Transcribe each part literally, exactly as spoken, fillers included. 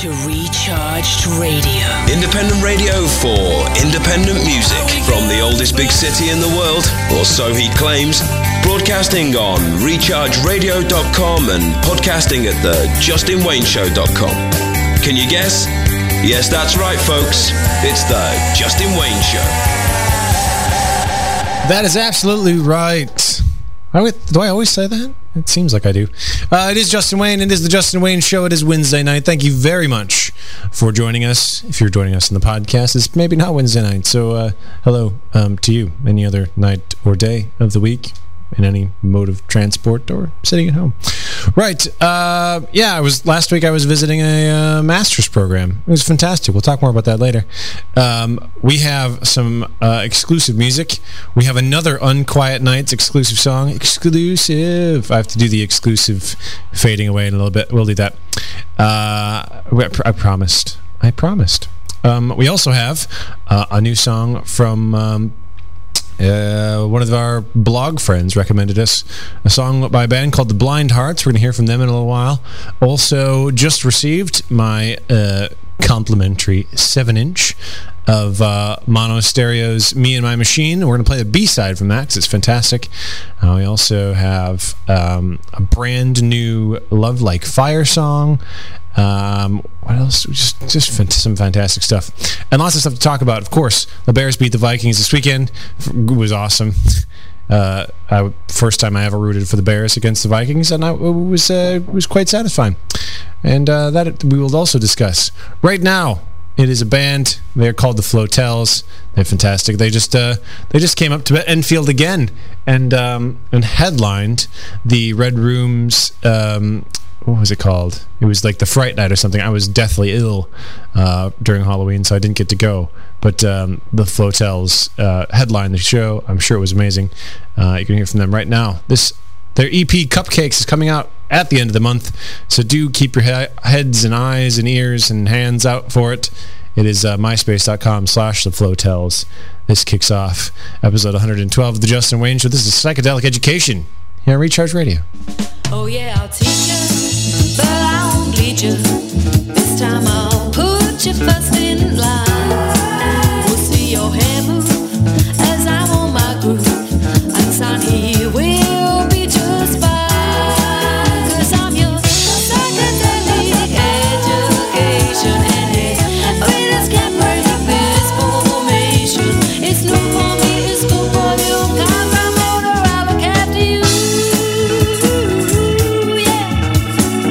to Recharged Radio. Independent radio for independent music from the oldest big city in the world, or so he claims. Broadcasting on recharge radio dot com and podcasting at the justin wayne show dot com. Can you guess? Yes, that's right, folks. It's the Justin Wayne Show. That is absolutely right. I would, do I always say that? It seems like I do. Uh, it is Justin Wayne. It is the Justin Wayne Show. It is Wednesday night. Thank you very much for joining us. If you're joining us in the podcast, it's maybe not Wednesday night. So uh, hello um, to you. Any other night or day of the week, in any mode of transport, or sitting at home. Right. Uh, yeah, I was last week I was visiting a uh, master's program. It was fantastic. We'll talk more about that later. Um, we have some uh, exclusive music. We have another Unquiet Nights exclusive song. Exclusive. I have to do the exclusive fading away in a little bit. We'll do that. Uh, I promised. I promised. Um, we also have uh, a new song from... Um, Uh, one of our blog friends recommended us a song by a band called The Blind Hearts. We're going to hear from them in a little while. Also, just received my uh, complimentary seven inch of uh, Mono Stereo's Me and My Machine. We're going to play the B-side from that because it's fantastic. Uh, we also have um, a brand new Love Like Fire song. Um, what else? Just, just some fantastic stuff, and lots of stuff to talk about. Of course, the Bears beat the Vikings this weekend. It was awesome. Uh, I, first time I ever rooted for the Bears against the Vikings, and I, it was uh, it was quite satisfying. And uh, that we will also discuss. Right now, it is a band. They're called the Flotels. They're fantastic. They just uh, they just came up to Enfield again and um, and headlined the Red Room's. Um, What was it called? It was like the Fright Night or something. I was deathly ill uh, during Halloween, so I didn't get to go. But um, the Flotels uh, headlined the show. I'm sure it was amazing. Uh, you can hear from them right now. This their E P Cupcakes is coming out at the end of the month, so do keep your he- heads and eyes and ears and hands out for it. It is uh, myspace.com slash the Flotels. This kicks off episode one hundred twelve of the Justin Wayne Show. This is Psychedelic Education here on Recharge Radio. Oh yeah, I'll teach you, but I won't bleed you. This time I'll put you first in line. We'll see your hair move as I'm on my groove. And sound here will be just fine. Cause I'm your psychedelic education. And yeah, we just can't break this formation. It's new for me, it's good for you. Cause I'm motor, I'll look after you. Yeah.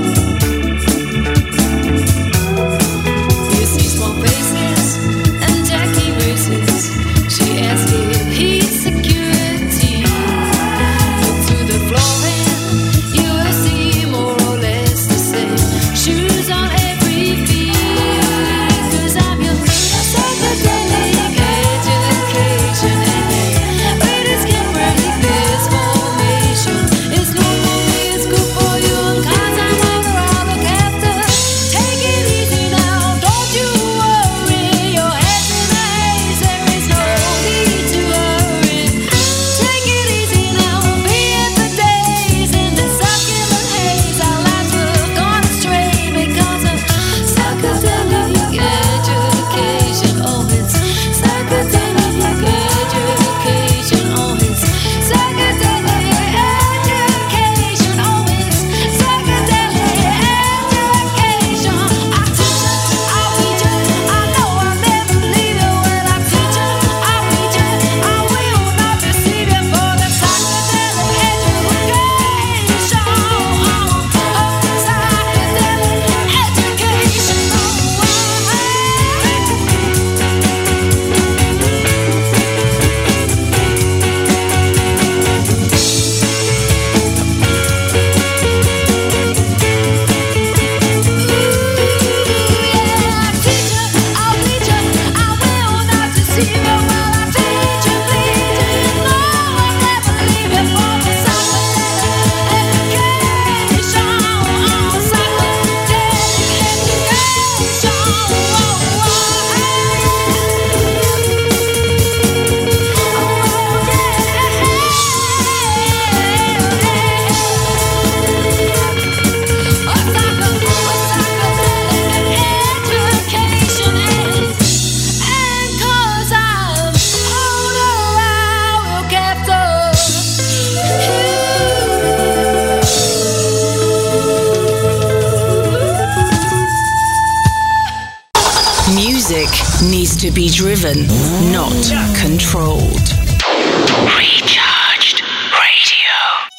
needs to be driven, not controlled. Recharged Radio.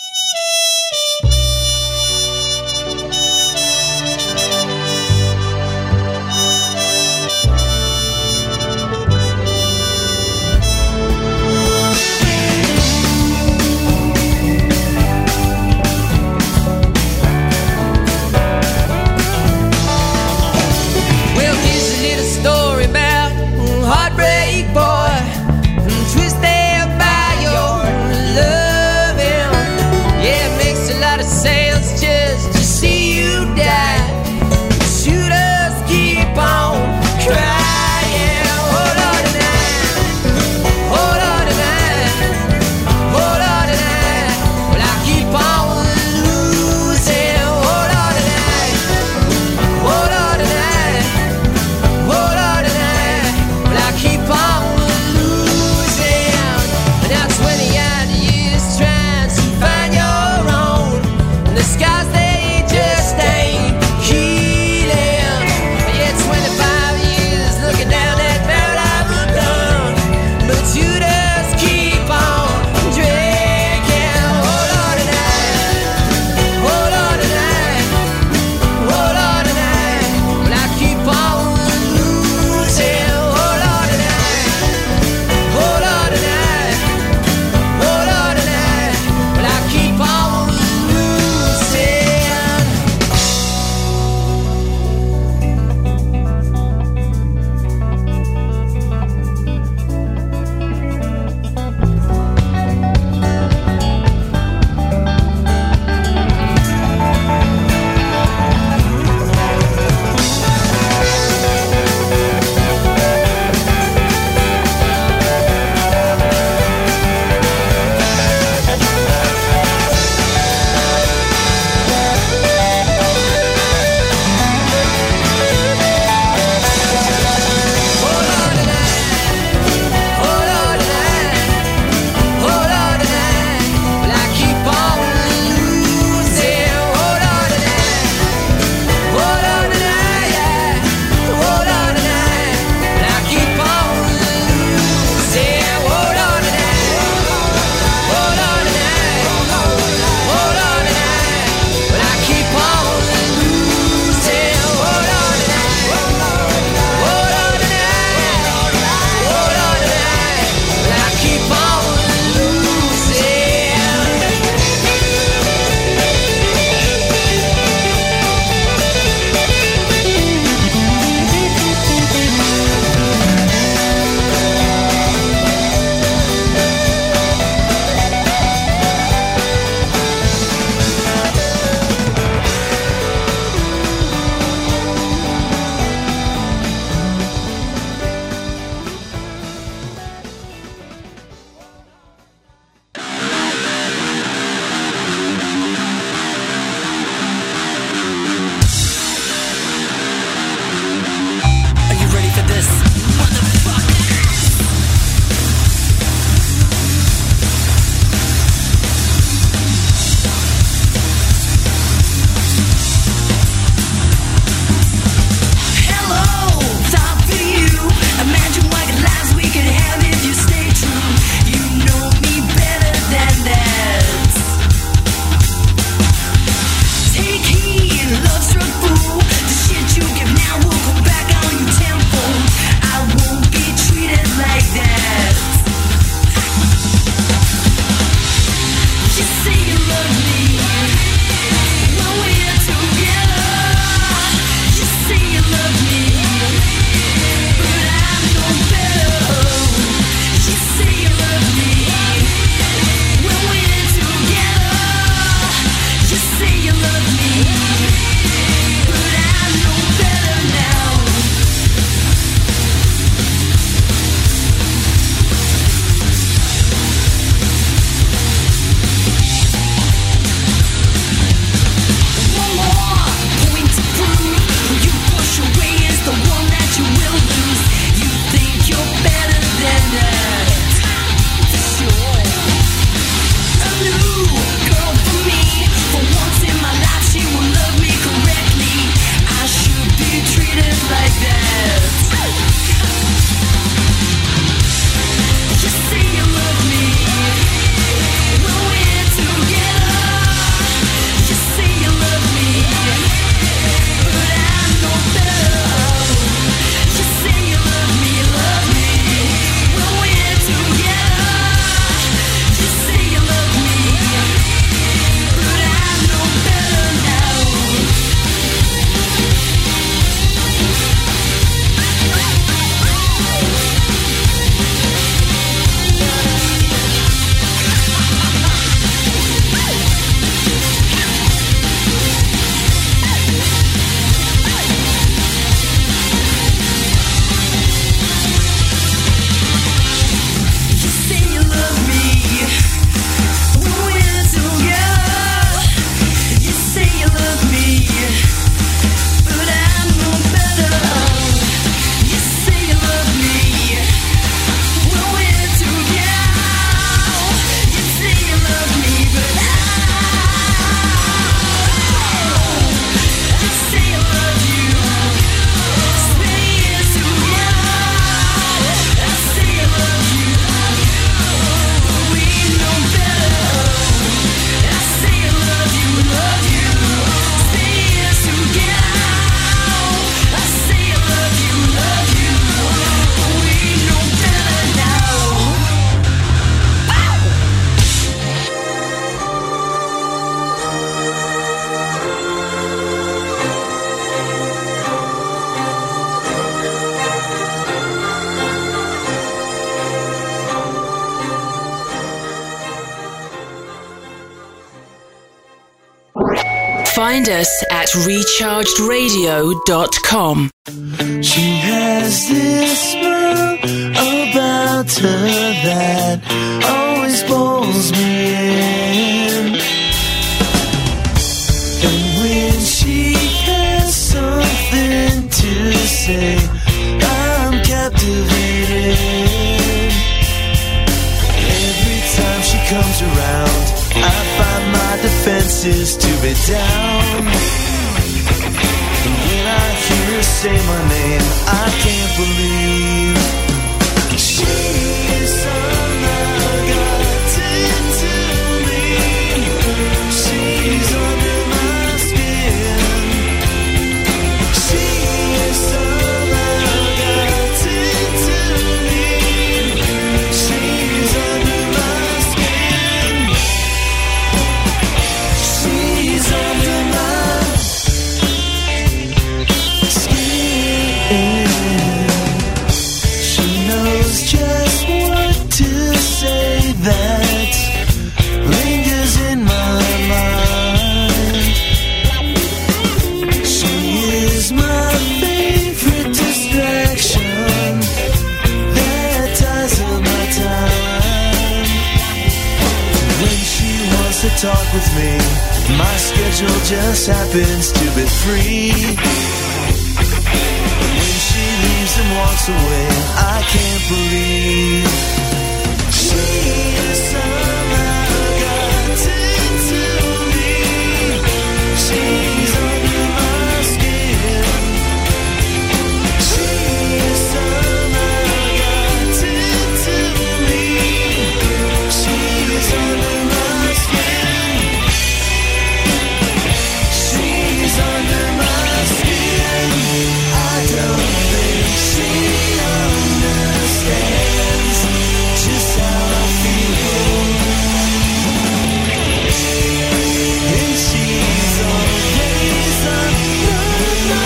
Well, here's a little story about a heartbreak boy, twisted by your Find us at recharged radio dot com. She has this smile about her that always pulls me in. And when she has something to say, I'm captivated. Every time she comes around, I find my defenses to be down. And when I hear her say my name, I can't believe she is somehow gotten to me. She's under my skin. She is somehow gotten to me. She's under my skin. She's under my skin. She knows just what to say that lingers in my mind. She is my favorite distraction that ties up my time. When she wants to talk with me, my schedule just happens to be free. When she leaves and walks away, I can't believe she is somehow gotten to me. She's under my skin. She is somehow gotten to me. She's under my skin. She's under my skin. I don't think she understands just how I feel. And she's always under my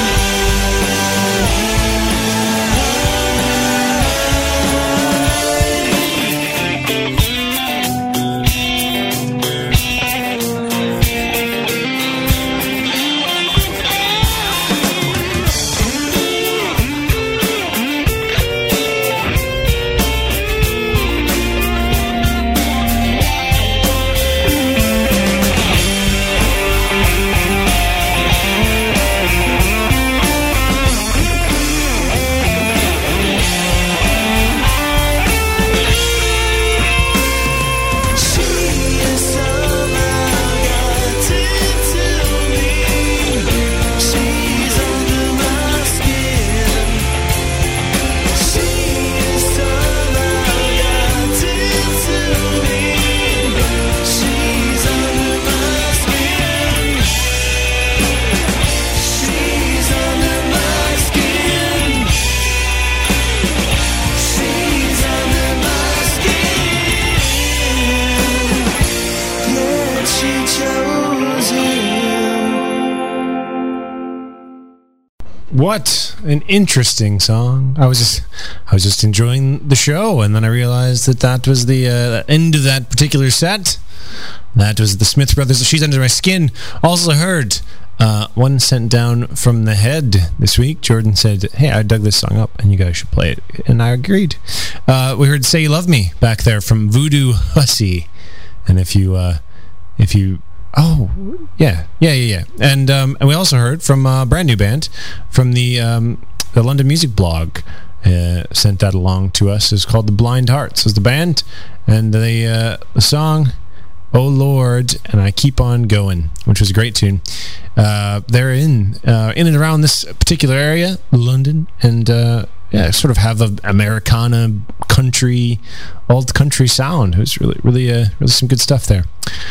What an interesting song! I was just, I was just enjoying the show, and then I realized that that was the uh, end of that particular set. That was the Smith Brothers. She's Under My Skin. Also heard uh, one sent down from the head this week. Jordan said, "Hey, I dug this song up, and you guys should play it," and I agreed. Uh, we heard "Say You Love Me" back there from Voodoo Hussy, and if you, uh, if you. Oh, yeah, yeah, yeah, yeah. And um, and we also heard from a brand new band from the um, the London Music Blog. Uh, sent that along to us. It's called The Blind Hearts. Is the band, and the uh, the song, "Oh Lord," and I Keep On Going, which was a great tune. Uh, they're in uh, in and around this particular area, London, and uh, yeah, sort of have a Americana country, old country sound. It was really, really, uh, really some good stuff there.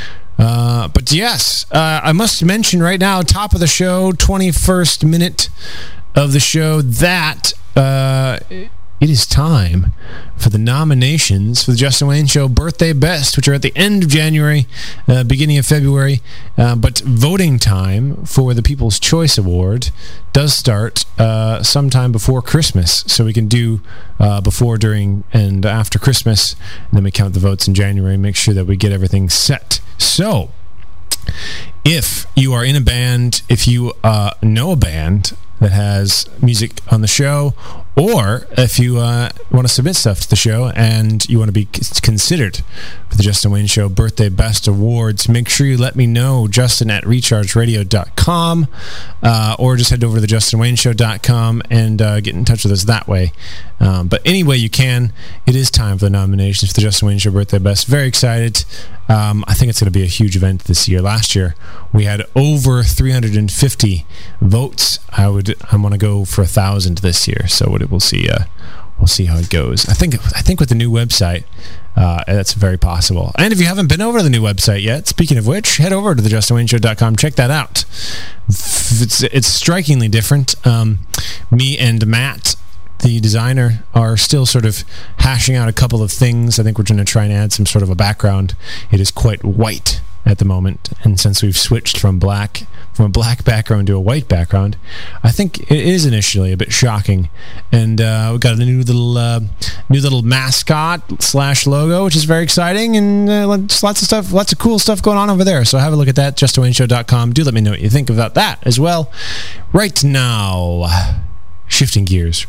Uh, but yes, uh, I must mention right now, top of the show, twenty-first minute of the show, that uh, it is time for the nominations for the Justin Wayne Show Birthday Best, which are at the end of January, uh, beginning of February. Uh, but voting time for the People's Choice Award does start uh, sometime before Christmas, so we can do uh, before, during, and after Christmas, and then we count the votes in January and make sure that we get everything set. So, if you are in a band, if you uh, know a band that has music on the show, or if you uh, want to submit stuff to the show and you want to be c- considered for the Justin Wayne Show Birthday Best Awards, make sure you let me know, Justin at recharge radio dot com, uh, or just head over to the justin wayne show dot com and uh, get in touch with us that way. Um, but any way you can, it is time for the nominations for the Justin Wayne Show Birthday Best. Very excited. Um, I think it's going to be a huge event this year. Last year, we had over three hundred fifty votes. I would, I want to go for a thousand this year. So we'll see. Uh, we'll see how it goes. I think, I think with the new website, uh, that's very possible. And if you haven't been over to the new website yet, speaking of which, head over to the justin wayne show dot com. Check that out. It's, it's strikingly different. Um, me and Matt, the designer, are still sort of hashing out a couple of things. I think we're going to try and add some sort of a background. It is quite white at the moment, and since we've switched from black from a black background to a white background, I think it is initially a bit shocking. And uh, we've got a new little uh, new little mascot slash logo, which is very exciting, and uh, just lots of stuff, lots of cool stuff going on over there. So have a look at that, justin wayne show dot com. Do let me know what you think about that as well. Right now, shifting gears,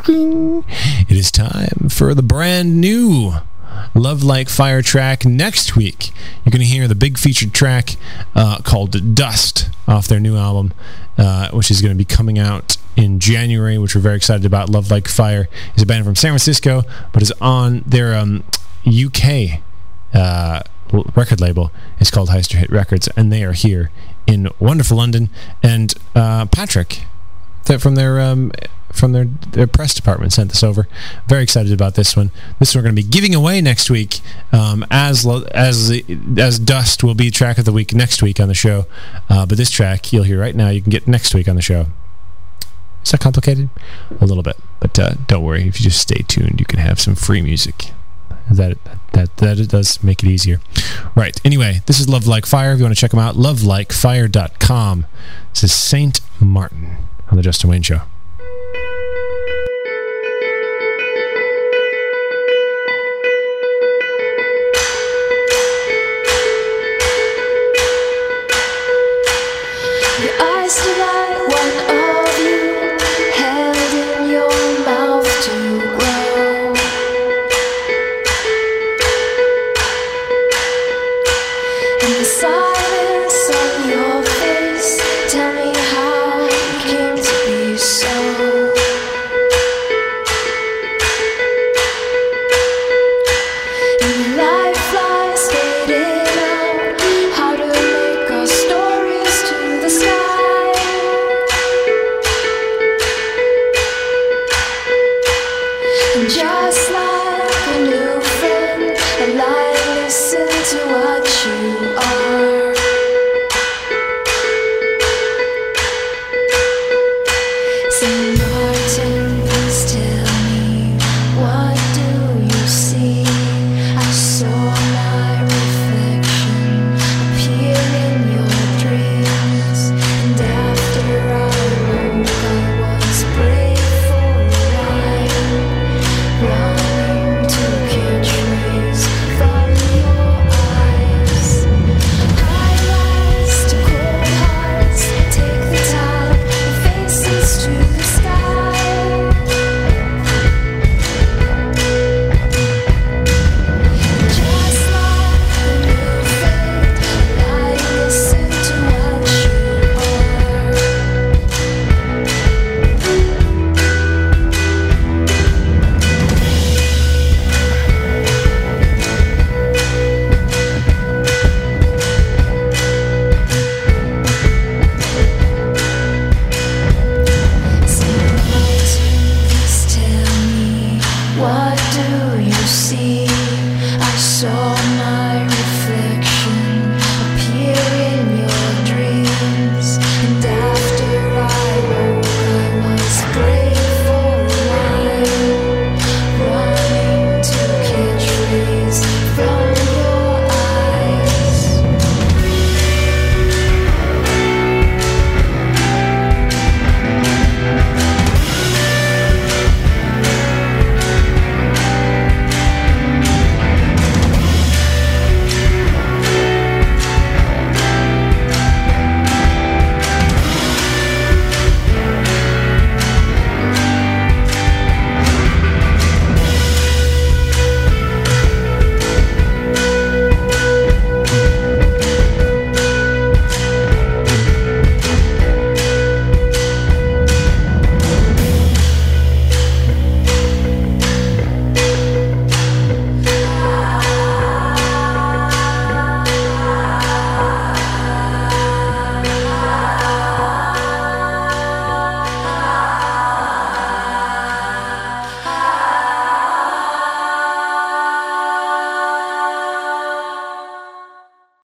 it is time for the brand new Love Like Fire track. Next week, you're going to hear the big featured track uh, called Dust off their new album, uh, which is going to be coming out in January, which we're very excited about. Love Like Fire is a band from San Francisco, but is on their um, U K uh, record label. It's called Heister Hit Records, and they are here in wonderful London. And uh, Patrick, that from their um, from their, their press department, sent this over. Very excited about this one. This one we're going to be giving away next week, um, as as as Dust will be track of the week next week on the show. Uh, but this track you'll hear right now, you can get next week on the show. Is that complicated? A little bit, but uh, don't worry. If you just stay tuned, you can have some free music. That that that it does make it easier. Right. Anyway, this is Love Like Fire. If you want to check them out, love like fire dot com. This is Saint Martin on the Justin Wayne Show. Your eyes divide, one of you held in your mouth to grow. And the silence on your face, tell me how it came to be so.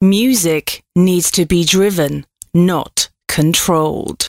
Music needs to be driven, not controlled.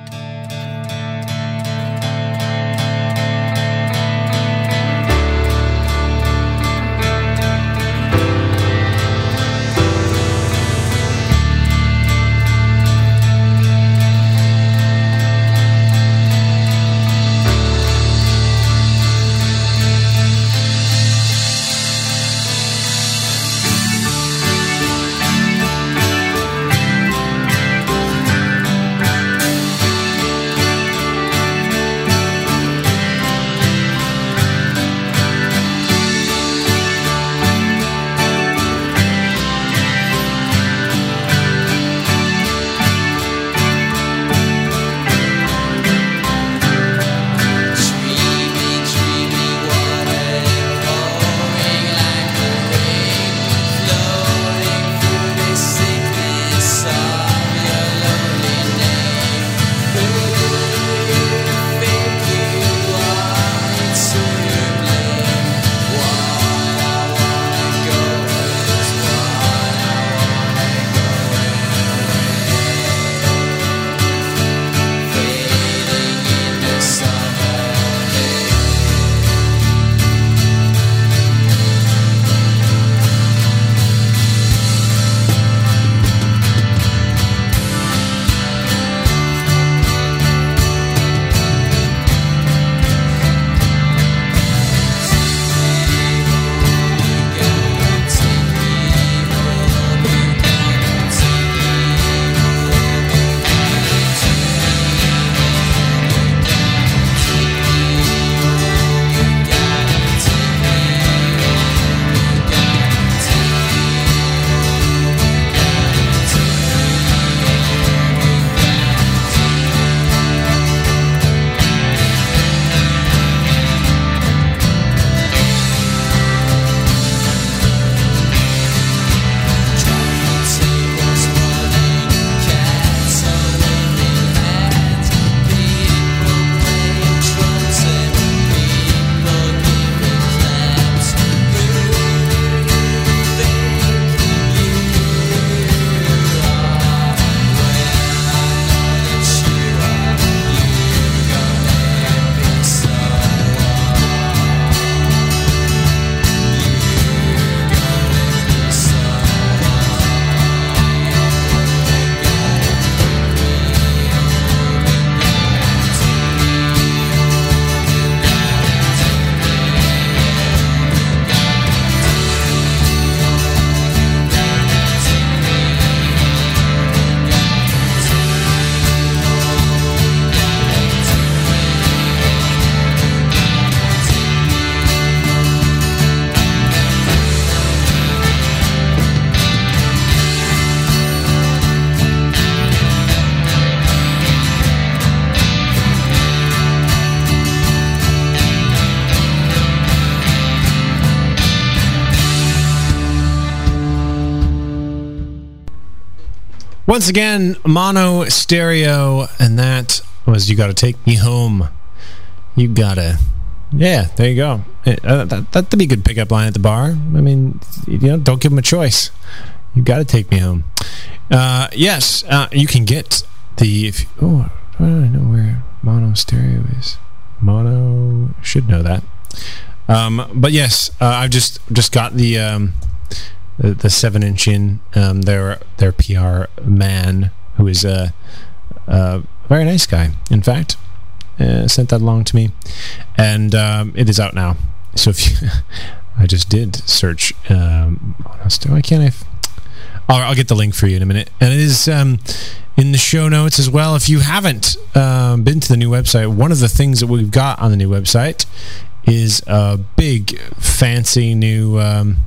Once again, Mono Stereo, and that was You Gotta Take Me Home. You gotta... Yeah, there you go. Uh, that, that'd be a good pickup line at the bar. I mean, you know, don't give them a choice. You gotta take me home. Uh, yes, uh, you can get the... If, oh, I don't know where Mono Stereo is. Mono... Should know that. Um, but yes, uh, I've just just got the... Um, The, the seven inch in um, their their P R man, who is a, a very nice guy. In fact, uh, sent that along to me, and um, it is out now. So if you, I just did search, um, why can't I? F- I'll, I'll get the link for you in a minute, and it is um, in the show notes as well. If you haven't um, been to the new website, one of the things that we've got on the new website is a big, fancy new. Um,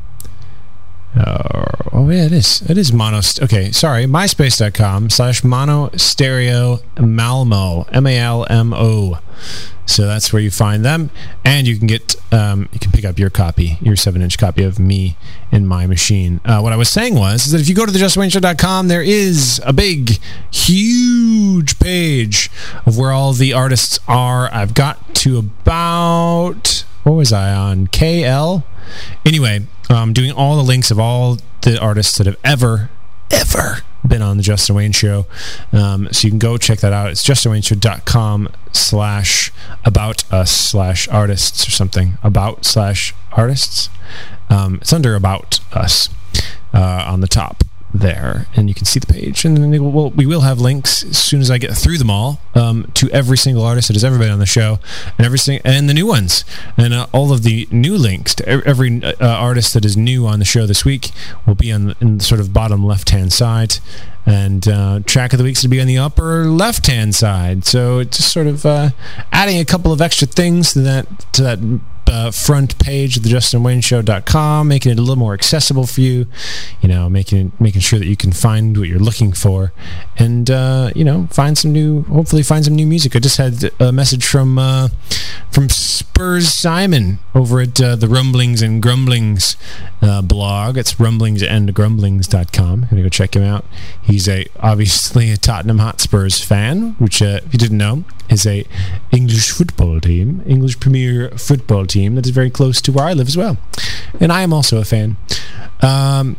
Uh, oh yeah, it is. It is mono. Okay, sorry. MySpace.com slash mono stereo Malmo. M A L M O. So that's where you find them, and you can get um, you can pick up your copy, your seven-inch copy of me in my machine. Uh, what I was saying was is that if you go to the justin wayne show dot com, there is a big, huge page of where all the artists are. I've got to about what was I on K L? Anyway, I'm um, doing all the links of all the artists that have ever ever been on the Justin Wayne Show. Um, so you can go check that out. It's justinwayneshow.com slash about us slash artists or something. About slash artists. Um, it's under About Us uh, on the top there, and you can see the page, and then we'll, we will have links as soon as I get through them all um, to every single artist that has ever been on the show, and every sing- and the new ones, and uh, all of the new links to every uh, artist that is new on the show this week will be on the, in the sort of bottom left hand side, and uh, track of the weeks to be on the upper left hand side. So it's just sort of uh, adding a couple of extra things to that to that Uh, front page of the justin wayne show dot com, making it a little more accessible for you, you know, making making sure that you can find what you're looking for, and uh, you know, find some new, hopefully find some new music. I just had a message from uh, from Spurs Simon over at uh, the Rumblings and Grumblings uh, blog. It's rumblings and grumblings dot com. I'm gonna go check him out. He's a obviously a Tottenham Hotspurs fan, which uh, if you didn't know, is a English football team, English Premier football team that is very close to where I live as well, and I am also a fan. Um,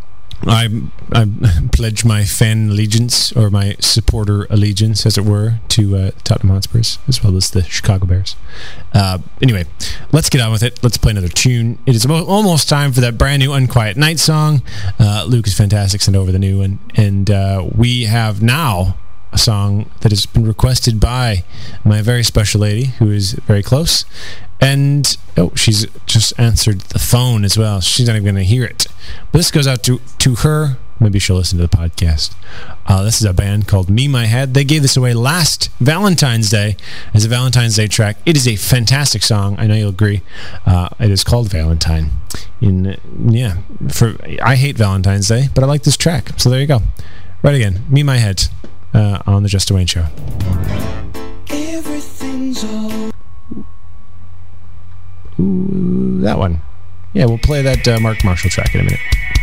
I I pledge my fan allegiance, or my supporter allegiance, as it were, to uh, Tottenham Hotspurs as well as the Chicago Bears. Uh, anyway, let's get on with it. Let's play another tune. It is almost time for that brand new Unquiet Night song. Uh, Luke is fantastic. Send over the new one, and uh, we have now a song that has been requested by my very special lady, who is very close, and oh, she's just answered the phone as well. She's not even going to hear it, but this goes out to to her. Maybe she'll listen to the podcast. Uh, this is a band called Me My Head. They gave this away last Valentine's Day as a Valentine's Day track. It is a fantastic song. I know you'll agree. Uh, it is called Valentine. In yeah, for I hate Valentine's Day, but I like this track. So there you go. Right again, Me My Head. Uh, on the Justin Wayne Show. Everything's all. Ooh, that one. Yeah, we'll play that uh, Mark Marshall track in a minute.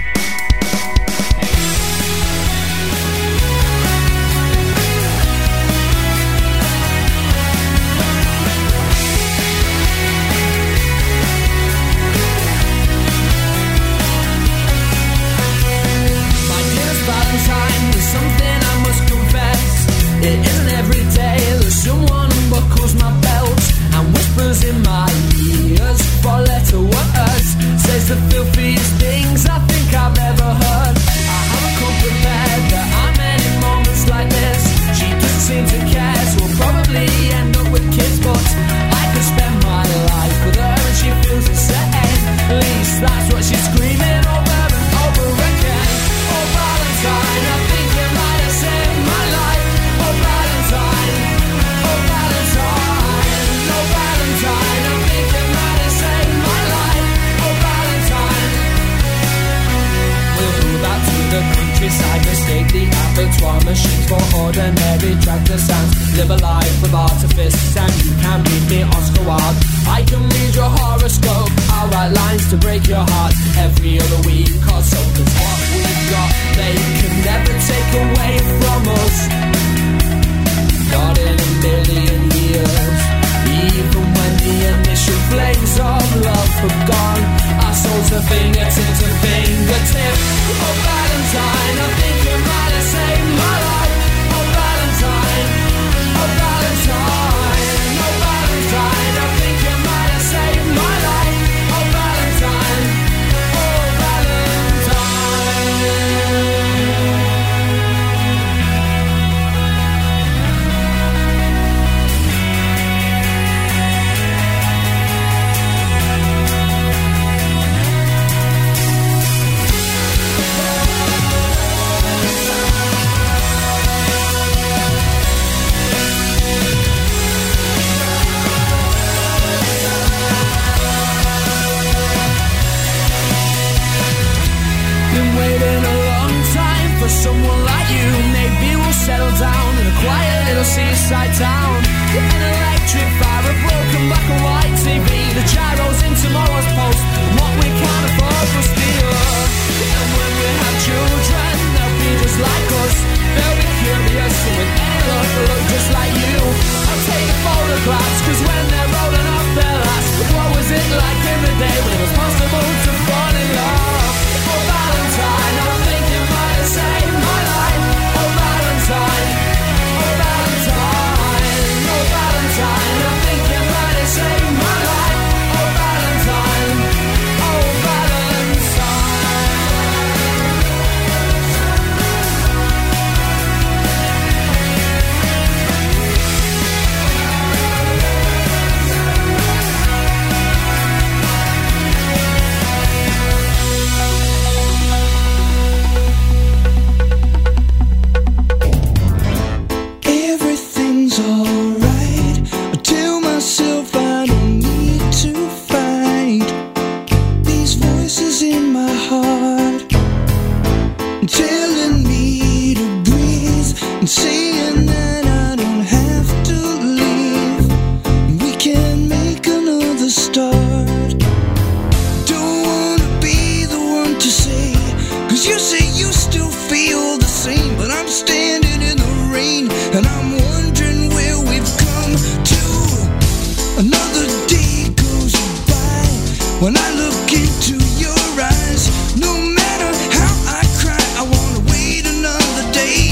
It isn't every day that someone unbuckles my belt and whispers in my ears four-letter words, says the filthiest things I think I've ever heard. I haven't come prepared, there are many moments like this. She doesn't seem to care, so we'll probably end up with kids, but I could spend my life with her and she feels the same. At least that's what she's screaming over and over again. Oh, Valentine, I think you might have saved my life. Oh, Valentine, oh, Valentine, oh, Valentine, I think you might have saved my life. Oh, Valentine. We'll move out to the countryside, mistake the abattoir machines for ordinary tractor sounds. Live a life of artifice, and you can read me Oscar Wilde. I can read your horoscope, I'll write lines to break your heart every other week or so, cause what we've got, they can never take away from us. Not in a million years. Even when the initial flames of love have gone, our souls are fingertip to fingertip. Oh, Valentine, I think you might have saved my life. Oh, Valentine, oh, Valentine, oh, Valentine, I think you might have saved my life. Oh, Valentine, oh, Valentine. Someone like you, maybe we'll settle down in a quiet little seaside town. An electric fire, a broken black and white T V, the gyros in tomorrow's post, and what we can't afford will steal. And when we have children, they'll be just like us. They'll be curious and with any luck, they'll look just like you. I'll take the photographs, cause when they're rolling off their last, what was it like in the day when it was possible to fall in love? Oh, Valentine, I think you might have said when I look into your eyes. No matter how I cry, I wanna wait another day.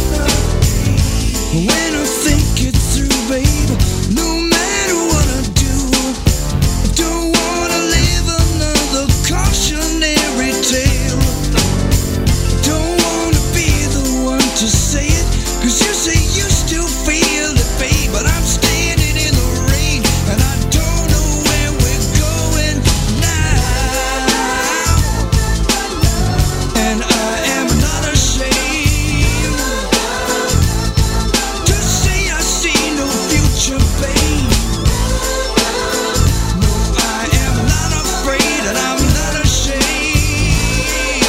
When I think it through, babe, no matter what I do, I don't wanna live another cautionary tale. Don't wanna be the one to say it, 'cause you say you still feel it, babe, but I'm standing in the rain, and I don't know where we're going now. And I am not ashamed to say I see no future, babe. No, I am not afraid, and I'm not ashamed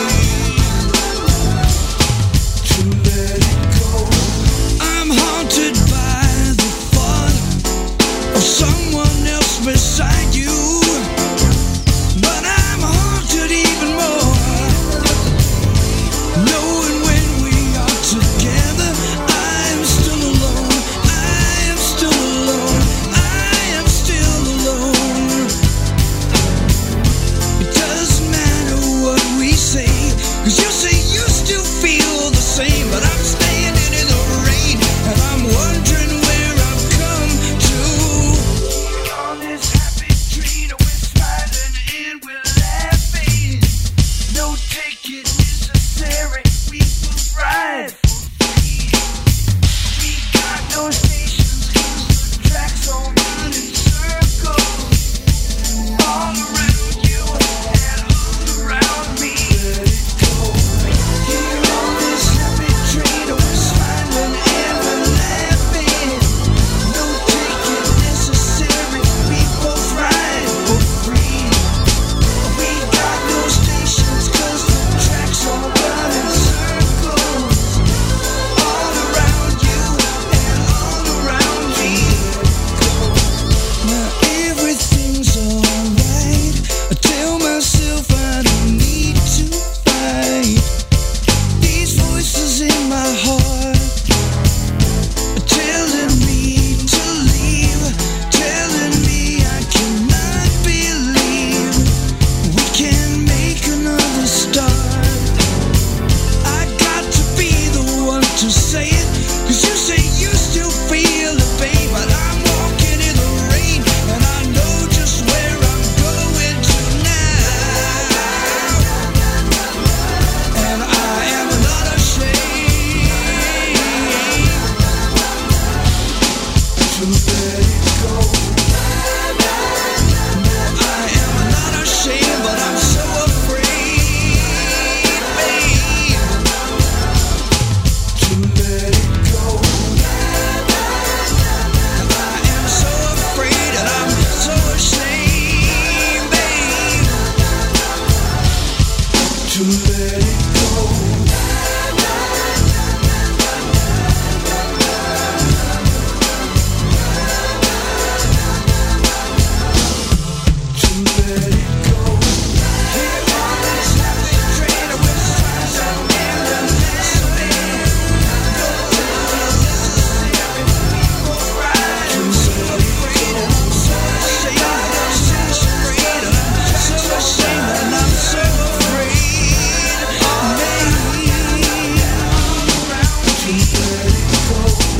to let it go. I'm haunted by the thought of someone else beside you, but I'm haunted even more knowing when we are together, I'm still alone. I am still alone. I am still alone. It doesn't matter what we say, 'cause you say you still feel the same, but I'm standing in the rain, and I'm wondering where I've come to. On this happy street, we're smiling and we're laughing. No ticket necessary, we will ride for free. We got no stations, 'cause the tracks all run in circles. All around you and all around me. Let it go. Here on this happy train, we're smiling and we're laughing. No ticket necessary, we both ride for free. We got no stations, 'cause the tracks all run in circles. All around you and all around me. Now everything's alright. I tell myself I don't need to fight. These voices in my heart are telling me to leave, telling me I cannot believe we can make another start. I got to be the one to say it, 'cause you say you still feel it, babe, but I'm walking in the rain, and I know just where I'm going to now. And I am not ashamed to let it go. I am not ashamed, but I'm so afraid, babe, to let it go. I am so afraid, and I'm so ashamed, babe, to let it go. To let it go. Here on this happy train, we're smiling and we're laughing. No ticket necessary, we both ride. I'm so afraid, and I'm so ashamed, and I'm so afraid, and I'm so ashamed, and I'm so afraid, babe, to let it go.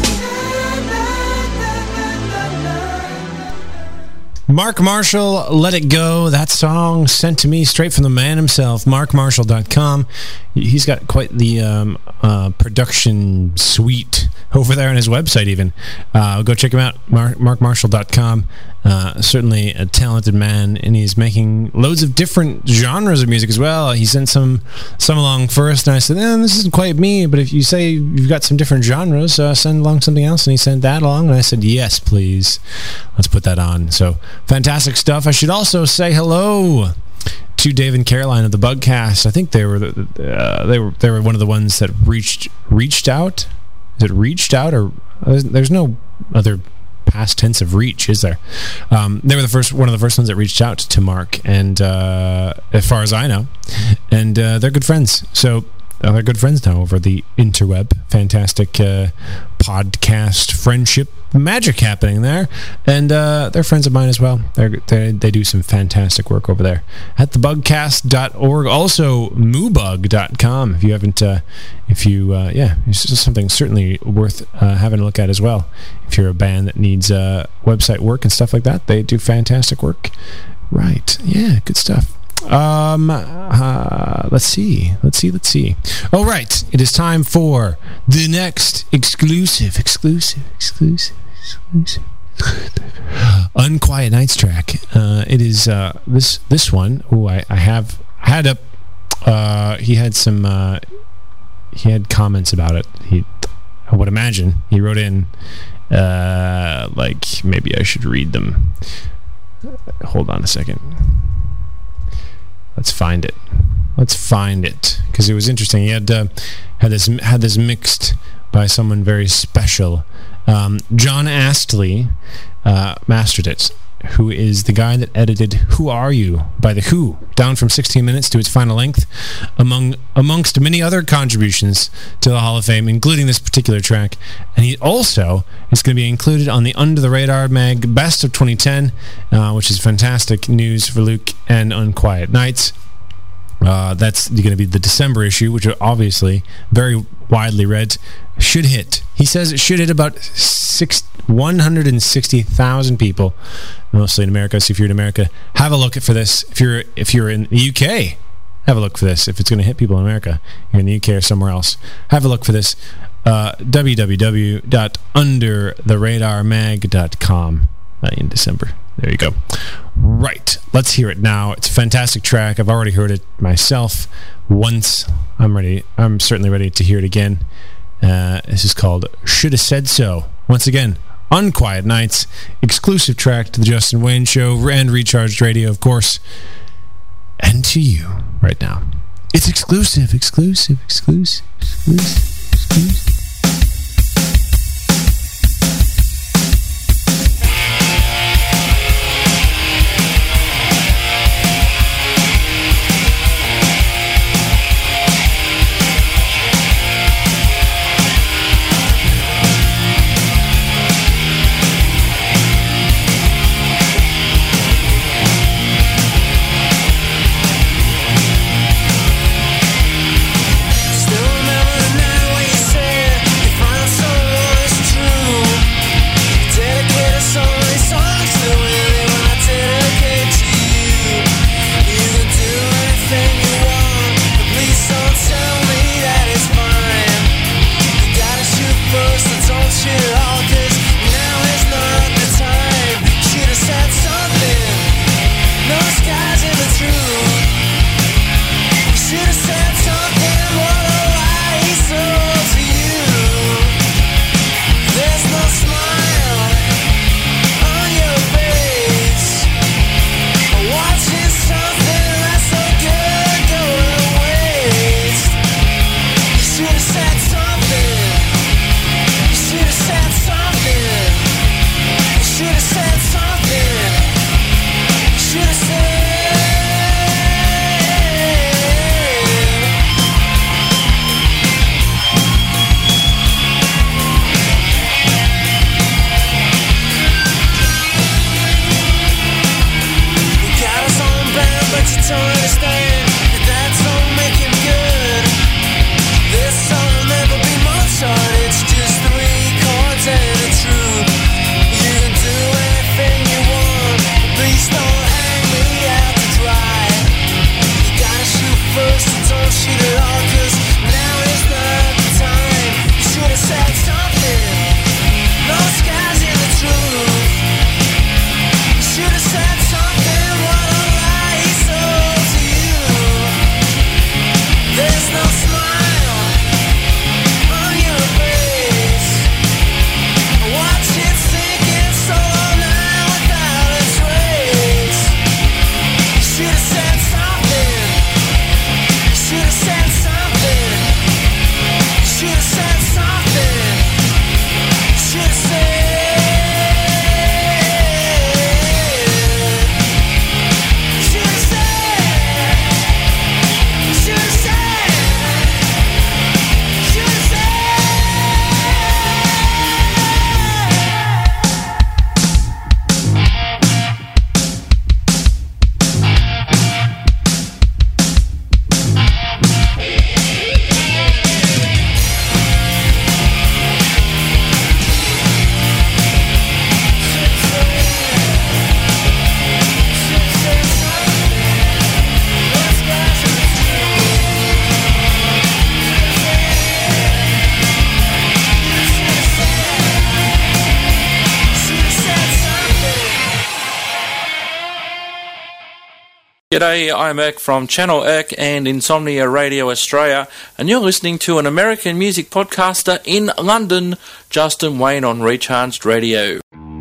Mark Marshall, Let It Go. That song sent to me straight from the man himself, mark marshall dot com. He's got quite the um, uh, production suite over there on his website even. Uh, go check him out, mark marshall dot com. Uh, certainly a talented man, and he's making loads of different genres of music as well. He sent some some along first, and I said, eh, this isn't quite me, but if you say you've got some different genres, uh, send along something else. And he sent that along, and I said, yes, please. Let's put that on. So, fantastic stuff. I should also say hello to Dave and Caroline of the Bugcast. I think they were the, uh, they were they were one of the ones that reached reached out. Is it reached out, or uh, there's no other past tense of reach, is there? Um, they were the first one of the first ones that reached out to Mark, and uh, as far as I know, and uh, they're good friends. So they're good friends now over the interweb. Fantastic uh, podcast friendship magic happening there. And uh, they're friends of mine as well. They're, they they do some fantastic work over there at the bugcast dot org. Also, moobug dot com. If you haven't, uh, if you, uh, yeah, it's just something certainly worth uh, having a look at as well. If you're a band that needs uh, website work and stuff like that, they do fantastic work. Right. Yeah, good stuff. Um, uh, let's see, let's see, let's see. All right, it is time for the next exclusive, exclusive, exclusive, exclusive, Unquiet Nights track. Uh, it is uh, this this one. Oh, I, I have I had a. Uh, he had some. Uh, he had comments about it. He, I would imagine, he wrote in. Uh, like maybe I should read them. Hold on a second. Let's find it. Let's find it because it was interesting. He had uh, had this had this mixed by someone very special. Um, John Astley uh, mastered it, who is the guy that edited "Who Are You" by The Who, down from sixteen minutes to its final length, among amongst many other contributions to the Hall of Fame, including this particular track. And he also is going to be included on the Under the Radar Mag Best of twenty ten, uh, which is fantastic news for Luke and Unquiet Nights. Uh, that's going to be the December issue, which are obviously very widely read. Should hit. He says it should hit about six, one hundred sixty thousand people, mostly in America. So if you're in America, have a look for this. If you're if you're in the U K, have a look for this. If it's going to hit people in America, you're in the U K or somewhere else, have a look for this. Uh, w w w dot under the radar mag dot com uh, in December. There you go. Right. Let's hear it now. It's a fantastic track. I've already heard it myself once. I'm ready. I'm certainly ready to hear it again. Uh, this is called Shoulda Said So. Once again, Unquiet Nights, exclusive track to the Justin Wayne Show and Recharged Radio, of course, and to you right now. It's exclusive, exclusive, exclusive, exclusive, exclusive. Still remember the night when you said you found someone who's true. Dedicate a song, these songs to really when I dedicate to you. You can do anything you want, but please don't tell me that it's fine. You gotta shoot first and don't shoot at all, 'cause now is not the time. Should've said something, no skies in the truth. Should've said something, what a lie he sold to you. There's no smile on your face. Watching something that's so good go to waste. You should've said something. You should've said something. You should've said something. You should've said. He got his own band, but you don't understand that that don't make him good. This song will never be Mozart, it's just three chords and a truth. You can do anything you want, but please don't hang me out to dry. You gotta shoot first and don't shoot at all, 'cause now is not the time. You should've said something, no skies in the truth. You should've said something, what a lie he sold to you. G'day, I'm Irk from Channel Irk and Insomnia Radio Australia, and you're listening to an American music podcaster in London, Justin Wayne on Recharged Radio.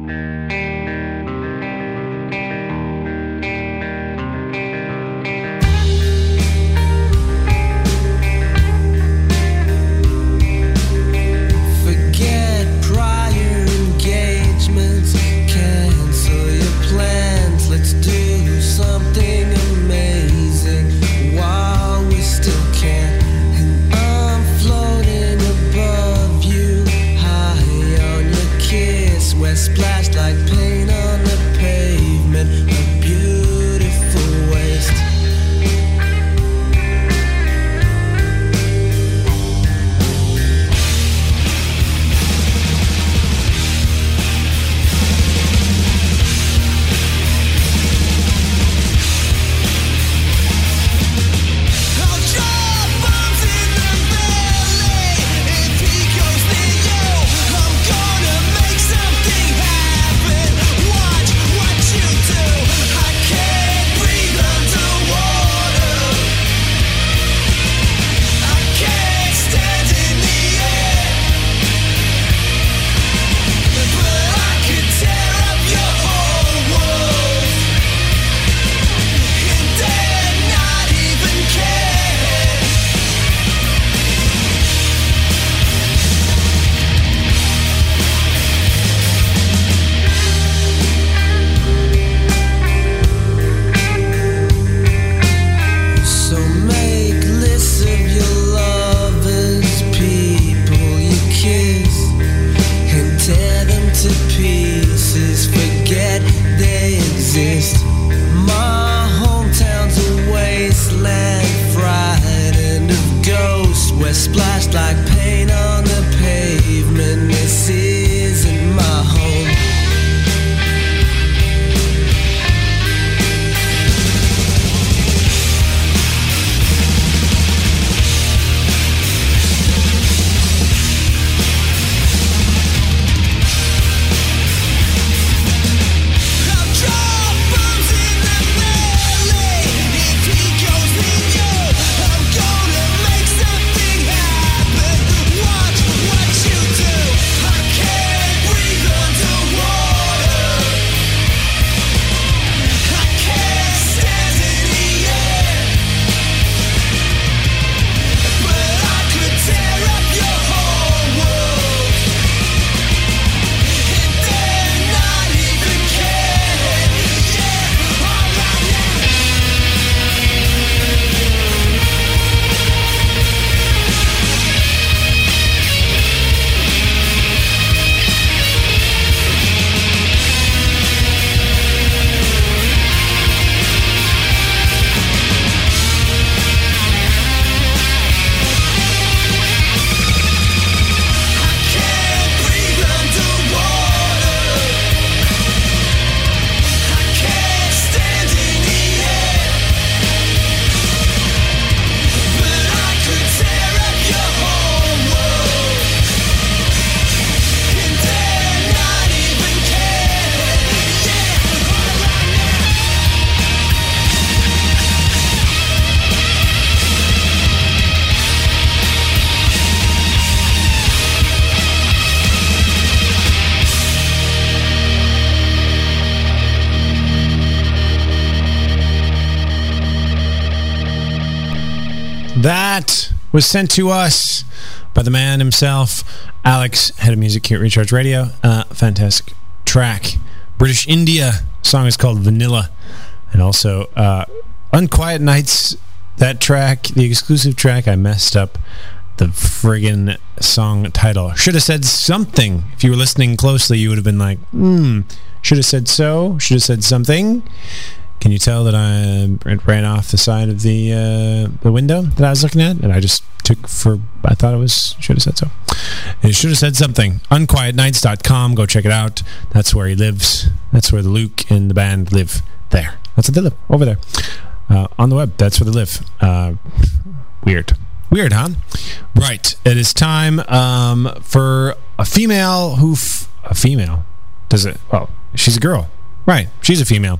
That was sent to us by the man himself, Alex, head of music here at Recharge Radio. Uh, fantastic track. British India. Song is called Vanilla. And also, uh, Unquiet Nights, that track, the exclusive track, I messed up the friggin' song title. Should have said something. If you were listening closely, you would have been like, hmm, should have said so, should have said something. Can you tell that I ran off the side of the uh, the window that I was looking at? And I just took for, I thought it was, should have said so. It should have said something. unquiet nights dot com, go check it out. That's where he lives. That's where Luke and the band live. There. That's where they live. Over there. Uh, on the web. That's where they live. Uh, weird. Weird, huh? Right. It is time um, for a female who... F- a female? Does it... Well, she's a girl. Right. She's a female.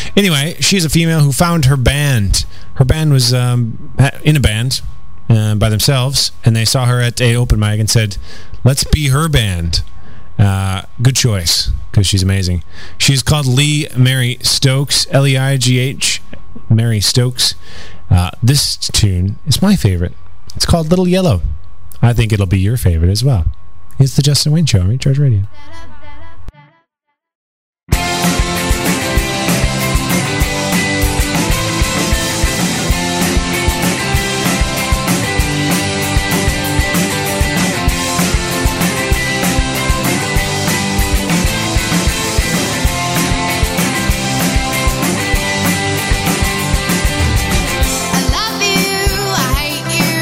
Anyway, she's a female who found her band. Her band was um, in a band uh, by themselves, and they saw her at a open mic and said, let's be her band. Uh, good choice, because she's amazing. She's called Lee Mary Stokes, L E I G H, Mary Stokes. Uh, this tune is my favorite. It's called Little Yellow. I think it'll be your favorite as well. It's the Justin Wayne Show on Recharge Radio.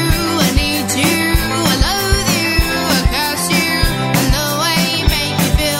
Feel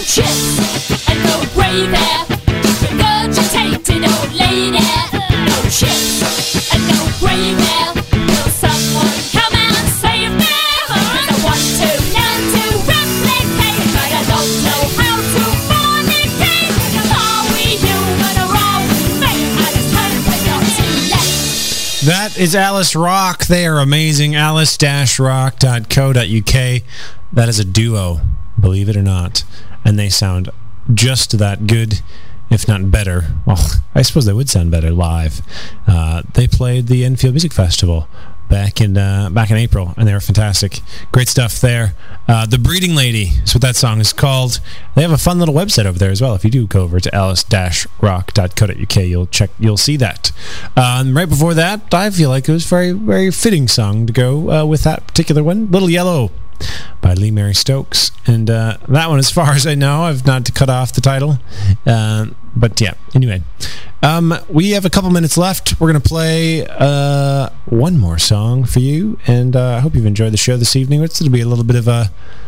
chips and no gravy. Regurgitated old lady. No chips and no gravy. Will someone come and save me? I want to learn to replicate, but I don't know how to fornicate. Are we human or are we fake? I just hope we're not too late. That is Alice Rock. They are amazing. alice dash rock dot co dot uk. That is a duo, believe it or not. And they sound just that good, if not better. Well, I suppose they would sound better live. Uh, they played the Enfield Music Festival back in uh, back in April, and they were fantastic. Great stuff there. Uh, The Breeding Lady is what that song is called. They have a fun little website over there as well. If you do go over to alice dash rock dot co dot uk, you'll check, you'll see that. Um, right before that, I feel like it was a very, very fitting song to go uh, with that particular one. Little Yellow by Lee Mary Stokes. And uh, that one, as far as I know, I've not cut off the title. Uh, but yeah, anyway. Um, we have a couple minutes left. We're going to play uh, one more song for you. And uh, I hope you've enjoyed the show this evening. It's going to be a little bit of a...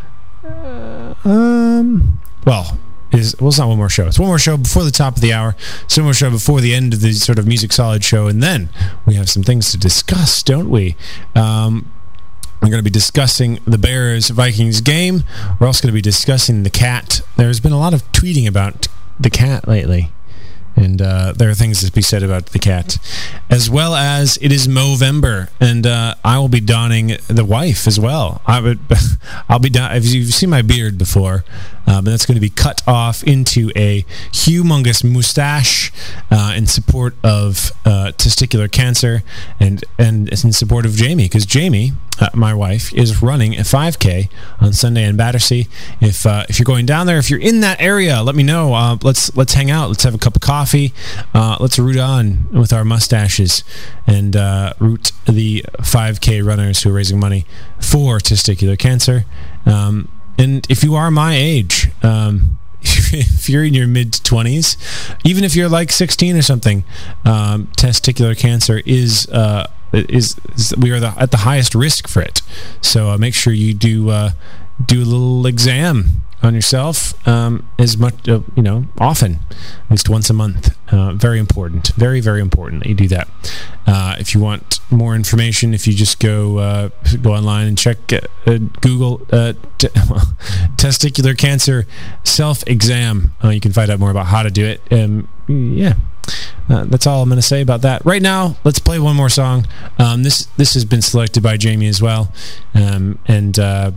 Uh, um, well... Is, well, it's not one more show. It's one more show before the top of the hour. It's one more show before the end of the sort of Music Solid show. And then we have some things to discuss, don't we? Um... We're going to be discussing the Bears-Vikings game. We're also going to be discussing the cat. There's been a lot of tweeting about the cat lately. And uh, there are things to be said about the cat. As well as it is Movember. And uh, I will be donning the wife as well. I would, I'll be don- if you've seen my beard before, uh, but that's going to be cut off into a humongous mustache uh, in support of uh, testicular cancer and, and in support of Jamie. Because Jamie, uh, my wife, is running a five K on Sunday in Battersea. If uh, if you're going down there, if you're in that area, let me know. Uh, let's let's hang out. Let's have a cup of coffee. Uh, let's root on with our mustaches and uh, root the five K runners who are raising money for testicular cancer. Um, and if you are my age, um, if you're in your mid-twenties, even if you're like sixteen or something, um, testicular cancer is... Uh, Is, is we are the, at the highest risk for it, so uh, make sure you do uh, do a little exam on yourself um, as much uh, you know often, at least once a month. Uh, very important, very very important that you do that. Uh, if you want more information, if you just go uh, go online and check uh, uh, Google uh, t- testicular cancer self exam, uh, you can find out more about how to do it. Um, yeah. Uh, that's all I'm going to say about that. Right now, let's play one more song. Um, this this has been selected by Jamie as well. Um, and uh,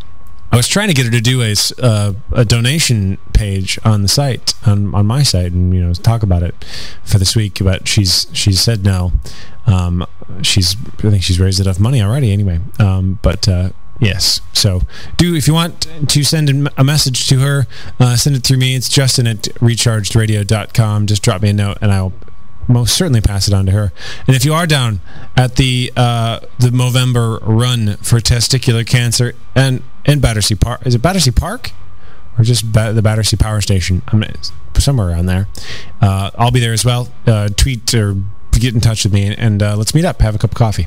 I was trying to get her to do a, uh, a donation page on the site, on, on my site, and you know talk about it for this week, but she's she's said no. Um, she's I think she's raised enough money already anyway. Um, but... Uh, Yes. So, do if you want to send a message to her, uh, send it through me. It's Justin at recharged radio dot com. Just drop me a note, and I'll most certainly pass it on to her. And if you are down at the uh, the Movember run for testicular cancer and in Battersea Park, is it Battersea Park or just ba- the Battersea Power Station? I'm somewhere around there. Uh, I'll be there as well. Uh, tweet or get in touch with me, and uh, let's meet up, have a cup of coffee,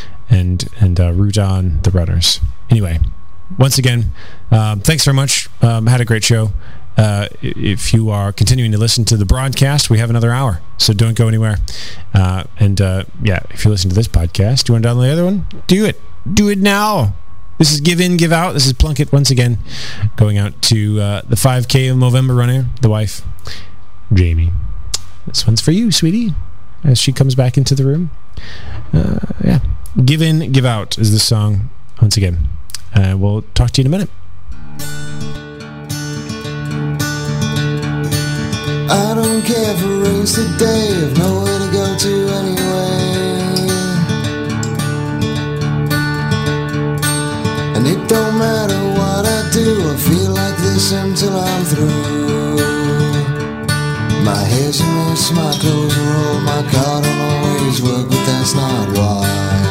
and and uh, root on the runners. Anyway, once again, um, thanks very much. Um, had a great show. Uh, if you are continuing to listen to the broadcast, we have another hour, so don't go anywhere. Uh, and uh, yeah, if you listen to this podcast, do you want to download the other one? Do it. Do it now. This is Give In, Give Out. This is Plunkett once again, going out to uh, the five K of Movember runner, the wife, Jamie. This one's for you, sweetie, as she comes back into the room. Uh, yeah. Give In, Give Out is the song once again. Uh, we'll talk to you in a minute. I don't care if it rains today, I've nowhere to go to anyway. And it don't matter what I do, I feel like this until I'm through. My hair's a mess, my clothes are old, my car don't always work, but that's not why.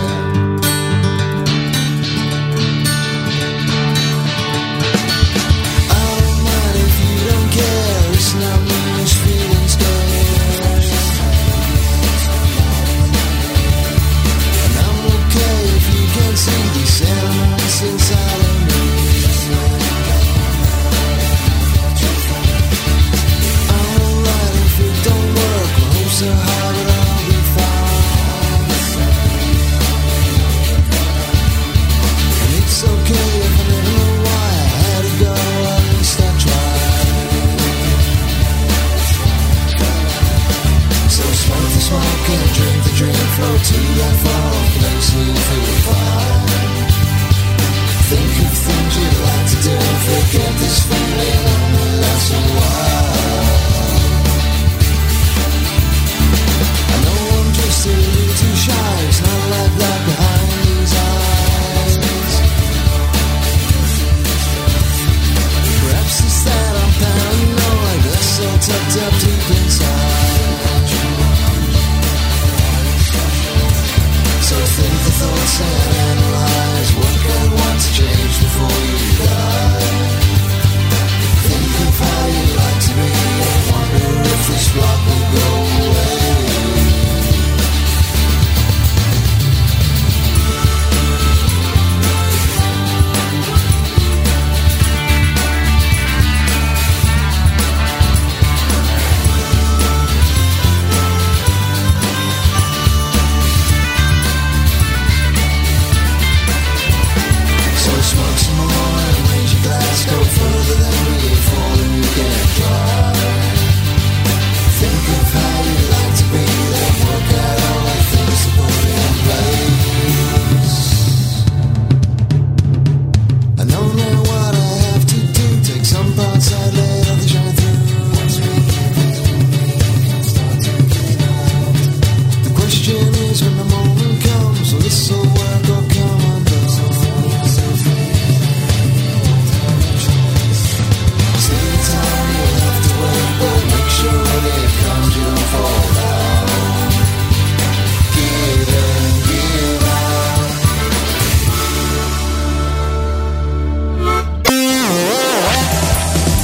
Inside of me, Think of things you'd like to do. Forget this feeling only lasts a while.